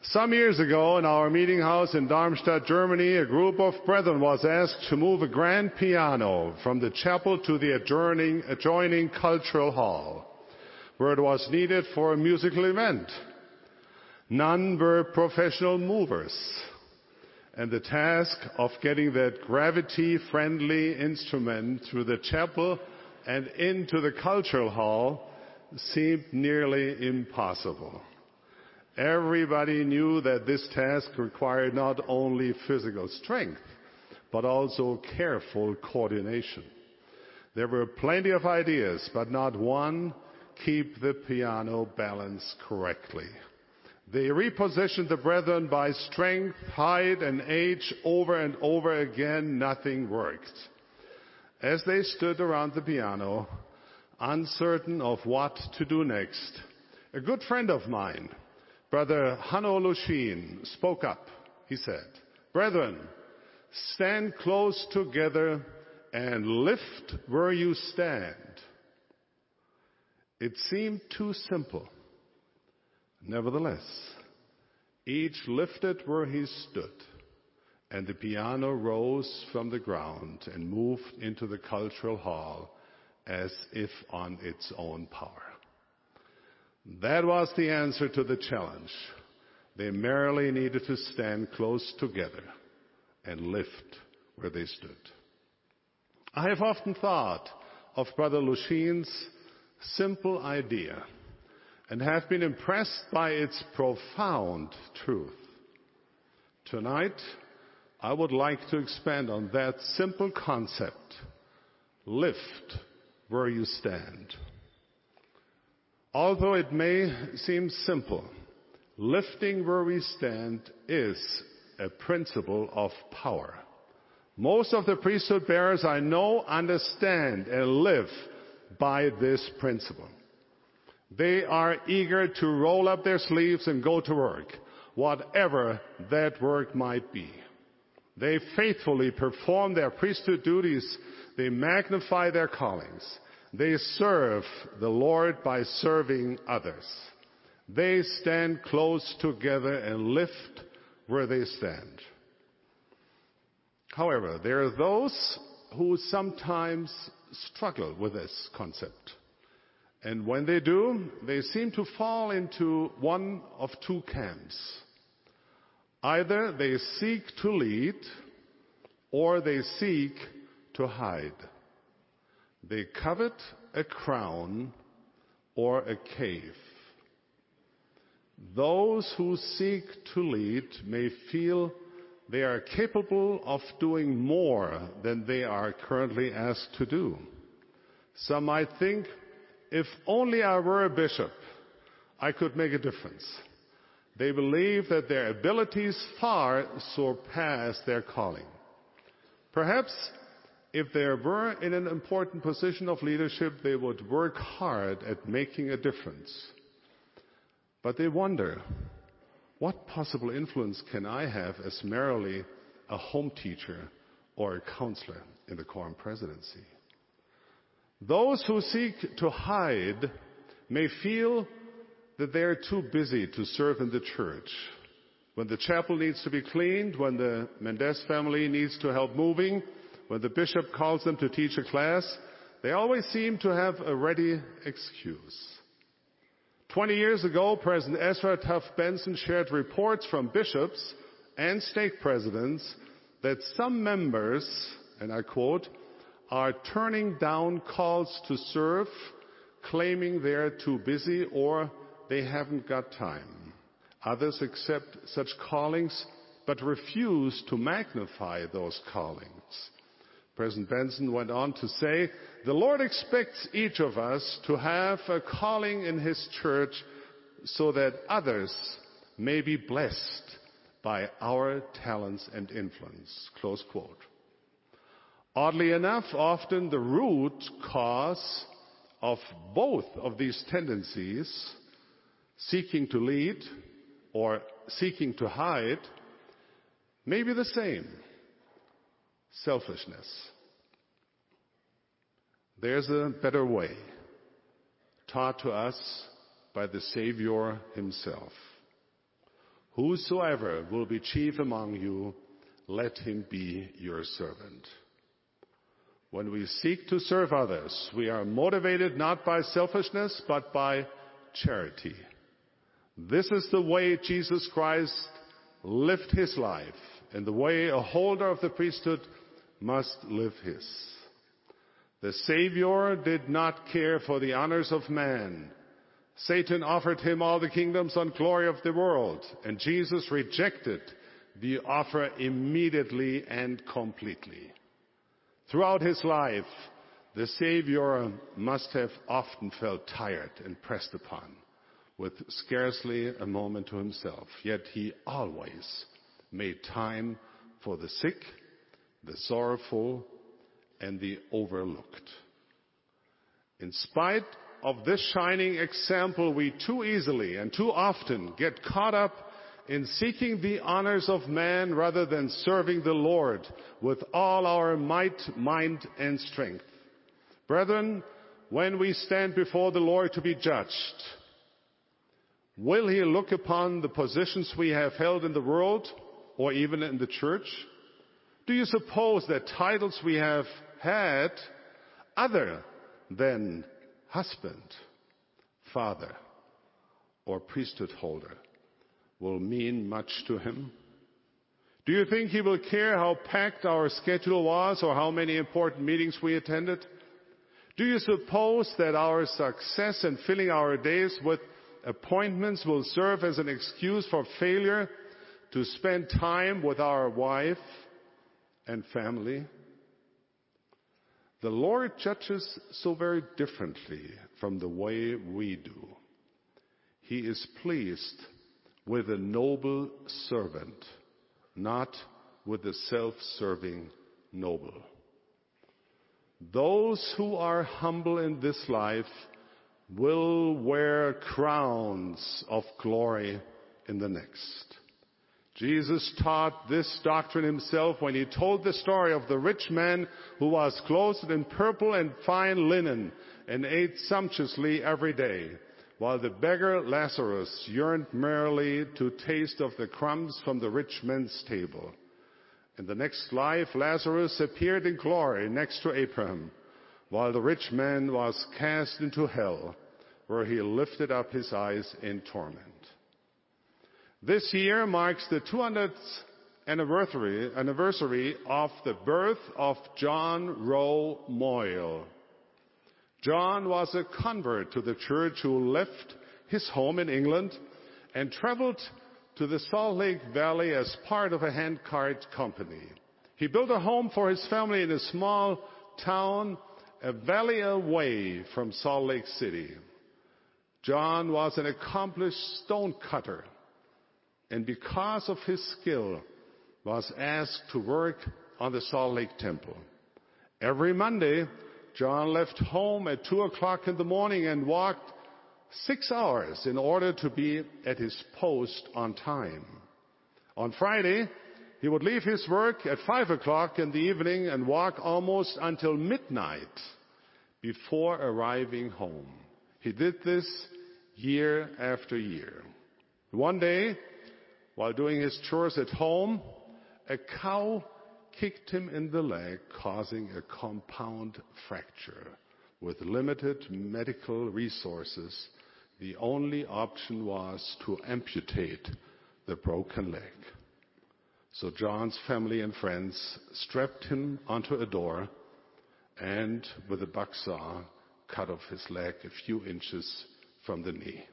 Some years ago, in our meeting house in Darmstadt, Germany, a group of brethren was asked to move a grand piano from the chapel to the adjoining cultural hall, where it was needed for a musical event. None were professional movers, and the task of getting that gravity-friendly instrument through the chapel and into the cultural hall seemed nearly impossible. Everybody knew that this task required not only physical strength, but also careful coordination. There were plenty of ideas, but not one keep the piano balanced correctly. They repositioned the brethren by strength, height, and age over and over again. Nothing worked. As they stood around the piano, uncertain of what to do next, a good friend of mine, Brother Hanno Lushin, spoke up. He said, "Brethren, stand close together and lift where you stand." It seemed too simple. Nevertheless, each lifted where he stood, and the piano rose from the ground and moved into the cultural hall as if on its own power. That was the answer to the challenge. They merely needed to stand close together and lift where they stood. I have often thought of Brother Lushin's simple idea and have been impressed by its profound truth. Tonight, I would like to expand on that simple concept. Lift where you stand. Although it may seem simple, lifting where we stand is a principle of power. Most of the priesthood bearers I know understand and live by this principle. They are eager to roll up their sleeves and go to work, whatever that work might be. They faithfully perform their priesthood duties. They magnify their callings. They serve the Lord by serving others. They stand close together and lift where they stand. However, there are those who sometimes struggle with this concept. And when they do, they seem to fall into one of two camps. Either they seek to lead, or they seek to hide. They covet a crown or a cave. Those who seek to lead may feel they are capable of doing more than they are currently asked to do. Some might think, if only I were a bishop, I could make a difference. They believe that their abilities far surpass their calling. Perhaps if they were in an important position of leadership, they would work hard at making a difference. But they wonder, what possible influence can I have as merely a home teacher or a counselor in the quorum presidency? Those who seek to hide may feel that they are too busy to serve in the church. When the chapel needs to be cleaned, when the Mendes family needs to help moving, when the bishop calls them to teach a class, they always seem to have a ready excuse. 20 years ago, President Ezra Taft Benson shared reports from bishops and stake presidents that some members, and I quote, are turning down calls to serve, claiming they're too busy or they haven't got time. Others accept such callings but refuse to magnify those callings. President Benson went on to say, "The Lord expects each of us to have a calling in His church so that others may be blessed by our talents and influence." Close quote. Oddly enough, often the root cause of both of these tendencies, seeking to lead or seeking to hide, may be the same: selfishness. There's a better way, taught to us by the Savior Himself. Whosoever will be chief among you, let him be your servant. When we seek to serve others, we are motivated not by selfishness, but by charity. This is the way Jesus Christ lived his life, and the way a holder of the priesthood must live his. The Savior did not care for the honors of man. Satan offered him all the kingdoms and glory of the world, and Jesus rejected the offer immediately and completely. Throughout his life, the Savior must have often felt tired and pressed upon, with scarcely a moment to himself. Yet he always made time for the sick, the sorrowful, and the overlooked. In spite of this shining example, we too easily and too often get caught up in seeking the honors of man rather than serving the Lord with all our might, mind, and strength. Brethren, when we stand before the Lord to be judged, will he look upon the positions we have held in the world or even in the church? Do you suppose that titles we have had other than husband, father, or priesthood holder will mean much to him? Do you think he will care how packed our schedule was or how many important meetings we attended? Do you suppose that our success in filling our days with appointments will serve as an excuse for failure to spend time with our wife and family? The Lord judges so very differently from the way we do. He is pleased with a noble servant, not with a self-serving noble. Those who are humble in this life will wear crowns of glory in the next. Jesus taught this doctrine himself when he told the story of the rich man who was clothed in purple and fine linen and ate sumptuously every day, while the beggar Lazarus yearned merely to taste of the crumbs from the rich man's table. In the next life, Lazarus appeared in glory next to Abraham, while the rich man was cast into hell, where he lifted up his eyes in torment. This year marks the 200th anniversary of the birth of John Rowe Moyle. John was a convert to the church who left his home in England and traveled to the Salt Lake Valley as part of a handcart company. He built a home for his family in a small town a valley away from Salt Lake City. John was an accomplished stone cutter, and because of his skill, was asked to work on the Salt Lake Temple. Every Monday, John left home at 2 o'clock in the morning and walked 6 hours in order to be at his post on time. On Friday, he would leave his work at 5 o'clock in the evening and walk almost until midnight before arriving home. He did this year after year. One day, while doing his chores at home, a cow kicked him in the leg, causing a compound fracture. With limited medical resources, the only option was to amputate the broken leg. So John's family and friends strapped him onto a door and, with a bucksaw, cut off his leg a few inches from the knee.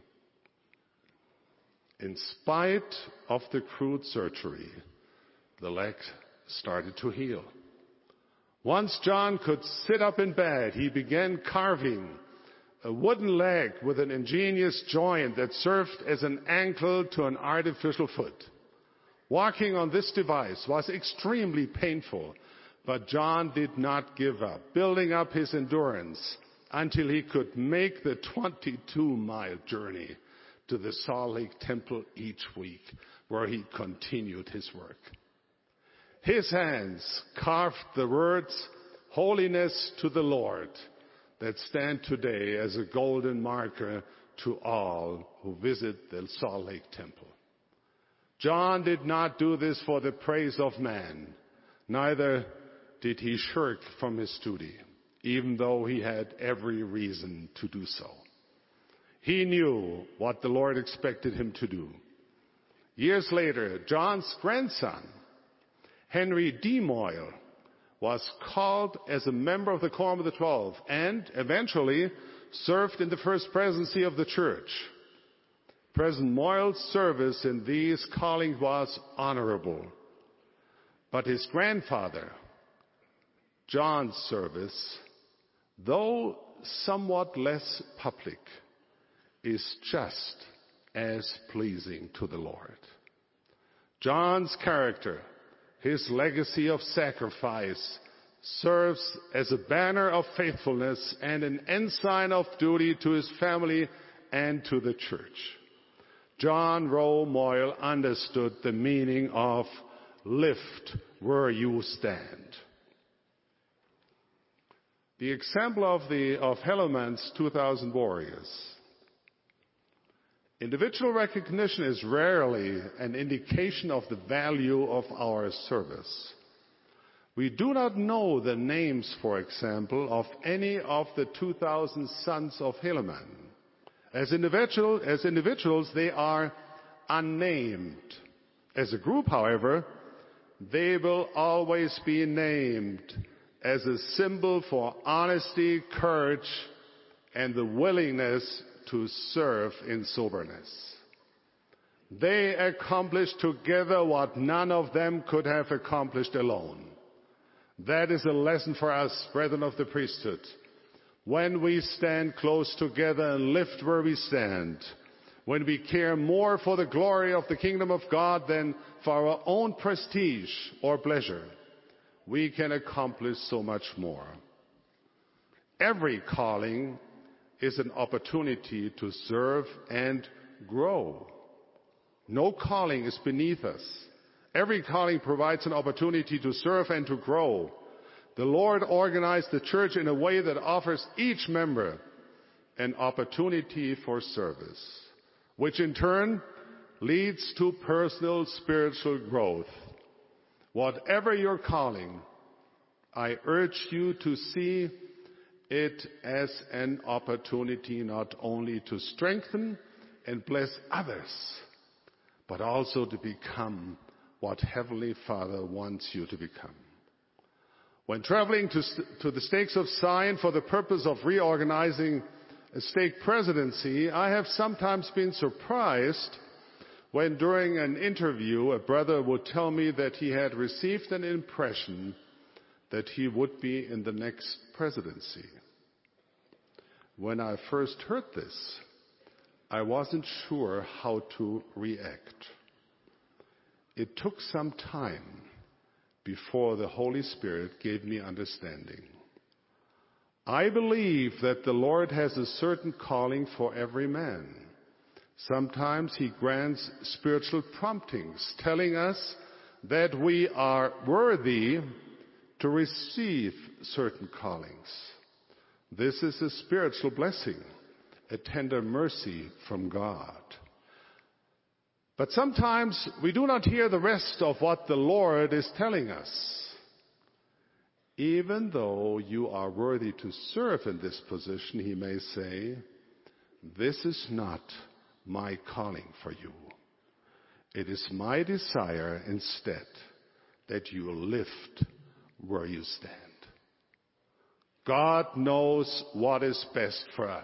In spite of the crude surgery, the leg started to heal. Once John could sit up in bed, he began carving a wooden leg with an ingenious joint that served as an ankle to an artificial foot. Walking on this device was extremely painful, but John did not give up, building up his endurance until he could make the 22-mile journey to the Salt Lake Temple each week, where he continued his work. His hands carved the words, "Holiness to the Lord," that stand today as a golden marker to all who visit the Salt Lake Temple. John did not do this for the praise of man. Neither did he shirk from his duty, even though he had every reason to do so. He knew what the Lord expected him to do. Years later, John's grandson, Henry D. Moyle, was called as a member of the Quorum of the 12 and eventually served in the first presidency of the church. President Moyle's service in these callings was honorable, but his grandfather, John's service, though somewhat less public, is just as pleasing to the Lord. John's character, his legacy of sacrifice, serves as a banner of faithfulness and an ensign of duty to his family and to the church. John Rowe Moyle understood the meaning of lift where you stand. The example of Hellermann's 2,000 warriors. Individual recognition is rarely an indication of the value of our service. We do not know the names, for example, of any of the 2,000 sons of Hellermann. As individuals, they are unnamed. As a group, however, they will always be named as a symbol for honesty, courage, and the willingness to serve in soberness. They accomplished together what none of them could have accomplished alone. That is a lesson for us, brethren of the priesthood. When we stand close together and lift where we stand, when we care more for the glory of the kingdom of God than for our own prestige or pleasure, we can accomplish so much more. Every calling is an opportunity to serve and grow. No calling is beneath us. Every calling provides an opportunity to serve and to grow. The Lord organized the church in a way that offers each member an opportunity for service, which in turn leads to personal spiritual growth. Whatever your calling, I urge you to see it as an opportunity not only to strengthen and bless others, but also to become what Heavenly Father wants you to become. When traveling to the Stakes of Zion for the purpose of reorganizing a stake presidency, I have sometimes been surprised when during an interview a brother would tell me that he had received an impression that he would be in the next presidency. When I first heard this, I wasn't sure how to react. It took some time before the Holy Spirit gave me understanding. I believe that the Lord has a certain calling for every man. Sometimes He grants spiritual promptings, telling us that we are worthy to receive certain callings. This is a spiritual blessing, a tender mercy from God. But sometimes we do not hear the rest of what the Lord is telling us. Even though you are worthy to serve in this position, He may say, this is not my calling for you. It is my desire instead that you lift where you stand. God knows what is best for us.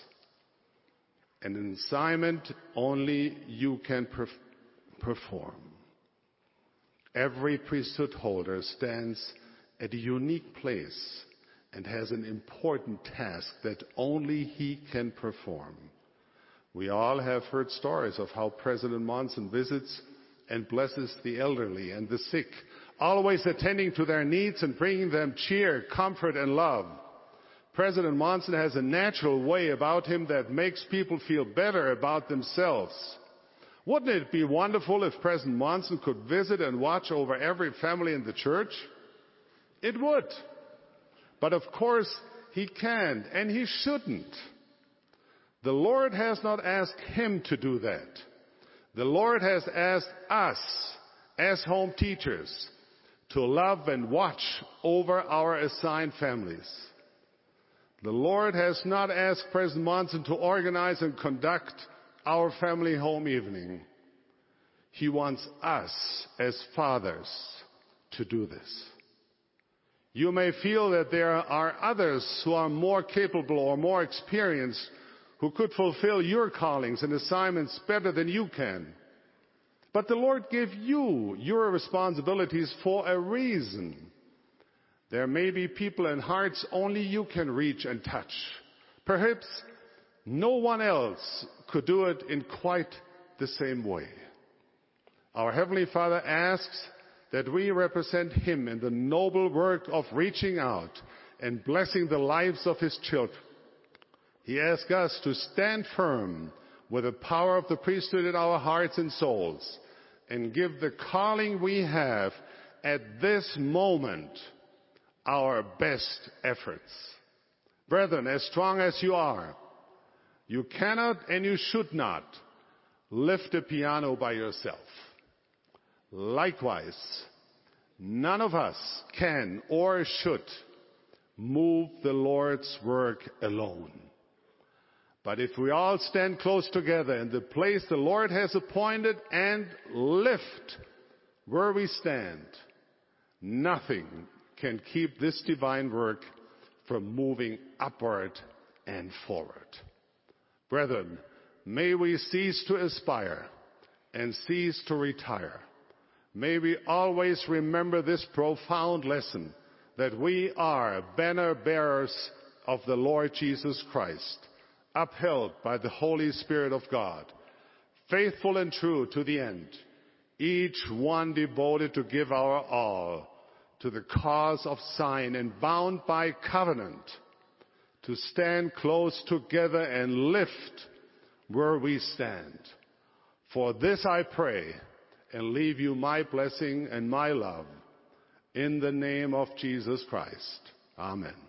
An assignment only you can perform. Every priesthood holder stands at a unique place and has an important task that only he can perform. We all have heard stories of how President Monson visits and blesses the elderly and the sick, always attending to their needs and bringing them cheer, comfort, and love. President Monson has a natural way about him that makes people feel better about themselves. Wouldn't it be wonderful if President Monson could visit and watch over every family in the church? It would. But of course, he can't, and he shouldn't. The Lord has not asked him to do that. The Lord has asked us, as home teachers, to love and watch over our assigned families. The Lord has not asked President Monson to organize and conduct our family home evening. He wants us, as fathers, to do this. You may feel that there are others who are more capable or more experienced who could fulfill your callings and assignments better than you can. But the Lord gave you your responsibilities for a reason. There may be people and hearts only you can reach and touch. Perhaps no one else could do it in quite the same way. Our Heavenly Father asks that we represent Him in the noble work of reaching out and blessing the lives of His children. He asks us to stand firm with the power of the priesthood in our hearts and souls and give the calling we have at this moment our best efforts. Brethren, as strong as you are, you cannot and you should not lift a piano by yourself. Likewise, none of us can or should move the Lord's work alone. But if we all stand close together in the place the Lord has appointed and lift where we stand, nothing can keep this divine work from moving upward and forward. Brethren, may we cease to aspire and cease to retire. May we always remember this profound lesson that we are banner bearers of the Lord Jesus Christ, upheld by the Holy Spirit of God, faithful and true to the end, each one devoted to give our all to the cause of sign and bound by covenant to stand close together and lift where we stand. For this I pray and leave you my blessing and my love in the name of Jesus Christ. Amen.